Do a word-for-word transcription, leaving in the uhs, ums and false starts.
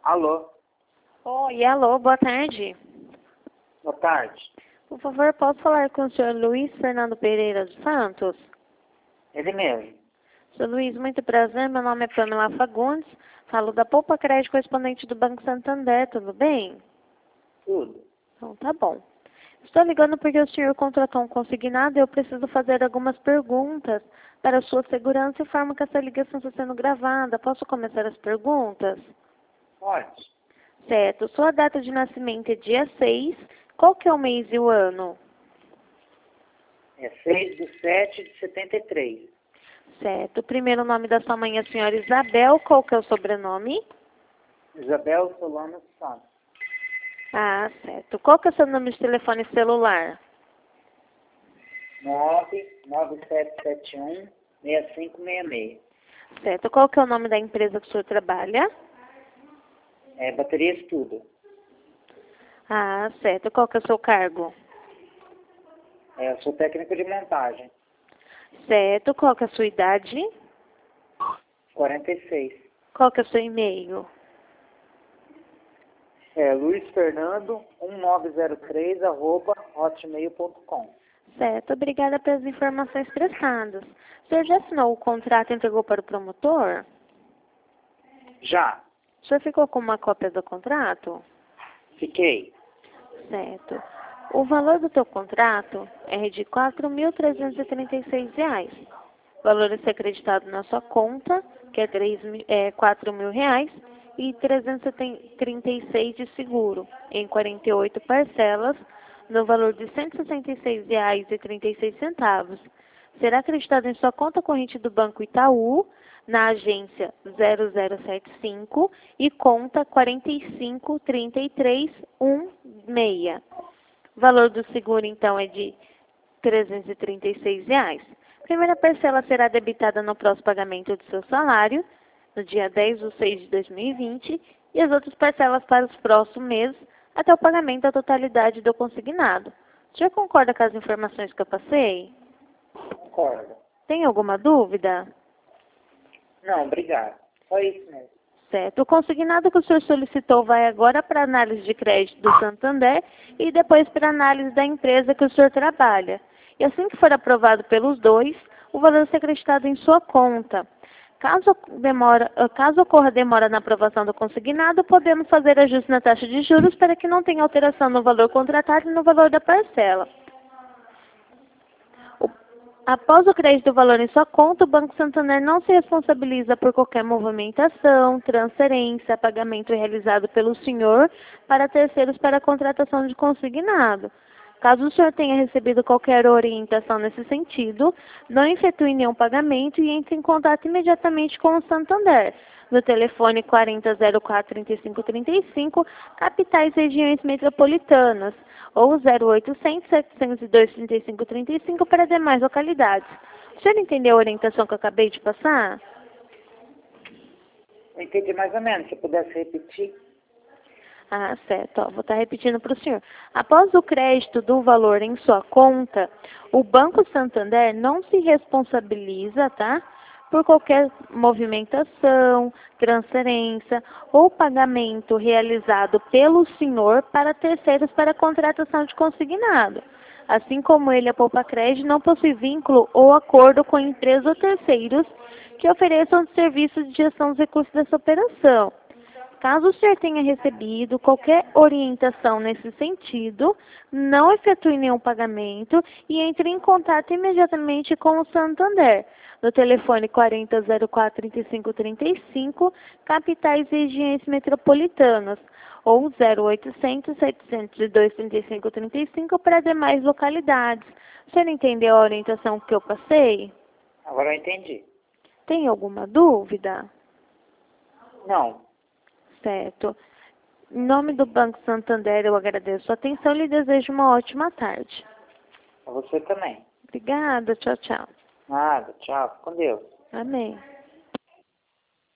Alô, Oi, alô, boa tarde. boa tarde. Por favor, posso falar com o senhor Luiz Fernando Pereira dos Santos? Ele mesmo. senhor Luiz, muito prazer. Meu nome é Pamela Fagundes. Falo da Poupa Crédito, correspondente do Banco Santander. Tudo bem? Tudo. Então, tá bom. Estou ligando porque o senhor contratou um consignado e eu preciso fazer algumas perguntas para a sua segurança e forma que essa ligação está sendo gravada. Posso começar as perguntas? Pode. Certo. Sua data de nascimento é dia seis. Qual que é o mês e o ano? É seis de sete de setenta e três. Certo. O primeiro nome da sua mãe é a senhora Isabel. Qual que é o sobrenome? Isabel Solano Santos. Ah, certo. Qual que é o seu número de telefone celular? nove nove sete sete um seis cinco seis seis. Certo. Qual que é o nome da empresa que o senhor trabalha? É bateria estudo. Ah, certo. Qual que é o seu cargo? É, eu sou técnico de montagem. Certo. Qual que é a sua idade? quarenta e seis. Qual que é o seu e-mail? É Luiz Fernando um nove zero três arroba hotmail ponto com. Certo. Obrigada pelas informações prestadas. O senhor já assinou o contrato e entregou para o promotor? Já. O senhor ficou com uma cópia do contrato? Fiquei. Certo. O valor do teu contrato é de quatro mil trezentos e trinta e seis reais. O valor a ser acreditado na sua conta, que é, três mil- é quatro mil reais, e trezentos e trinta e seis de seguro, em quarenta e oito parcelas, no valor de cento e sessenta e seis reais e trinta e seis centavos. Será acreditado em sua conta corrente do Banco Itaú, na agência zero zero sete cinco e conta quatro cinco três três um seis. O valor do seguro, então, é de trezentos e trinta e seis reais. A primeira parcela será debitada no próximo pagamento do seu salário, no dia dez de seis de dois mil e vinte, e as outras parcelas para os próximos meses, até o pagamento da totalidade do consignado. O senhor concorda com as informações que eu passei? Concordo. Tem alguma dúvida? Não, obrigado. Só isso mesmo. Certo. O consignado que o senhor solicitou vai agora para a análise de crédito do Santander e depois para a análise da empresa que o senhor trabalha. E assim que for aprovado pelos dois, o valor será acreditado em sua conta. Caso, demora, caso ocorra demora na aprovação do consignado, podemos fazer ajuste na taxa de juros para que não tenha alteração no valor contratado e no valor da parcela. O- Após o crédito do valor em sua conta, o Banco Santander não se responsabiliza por qualquer movimentação, transferência, pagamento realizado pelo senhor para terceiros para a contratação de consignado. Caso o senhor tenha recebido qualquer orientação nesse sentido, não efetue nenhum pagamento e entre em contato imediatamente com o Santander, no telefone quarenta zero quatro trinta e cinco trinta e cinco, capitais e regiões metropolitanas, ou zero oitocentos, setecentos e dois, trinta e cinco trinta e cinco para demais localidades. O senhor entendeu a orientação que eu acabei de passar? Eu entendi mais ou menos. Se pudesse repetir. Ah, certo. Ó, vou estar repetindo para o senhor. Após o crédito do valor em sua conta, o Banco Santander não se responsabiliza, tá? Por qualquer movimentação, transferência ou pagamento realizado pelo senhor para terceiros para contratação de consignado. Assim como ele, a Poupa Crédito, não possui vínculo ou acordo com empresas ou terceiros que ofereçam serviços de gestão dos recursos dessa operação. Caso o senhor tenha recebido qualquer orientação nesse sentido, não efetue nenhum pagamento e entre em contato imediatamente com o Santander, no telefone quarenta zero quatro trinta e cinco trinta e cinco, capitais e regiões metropolitanas, ou zero oitocentos, setecentos e dois, trinta e cinco trinta e cinco para demais localidades. O senhor entendeu a orientação que eu passei? Agora eu entendi. Tem alguma dúvida? Não. Certo. Em nome do Banco Santander, eu agradeço a atenção e lhe desejo uma ótima tarde. A você também. Obrigada. Tchau, tchau. Nada. Tchau. Com Deus. Amém.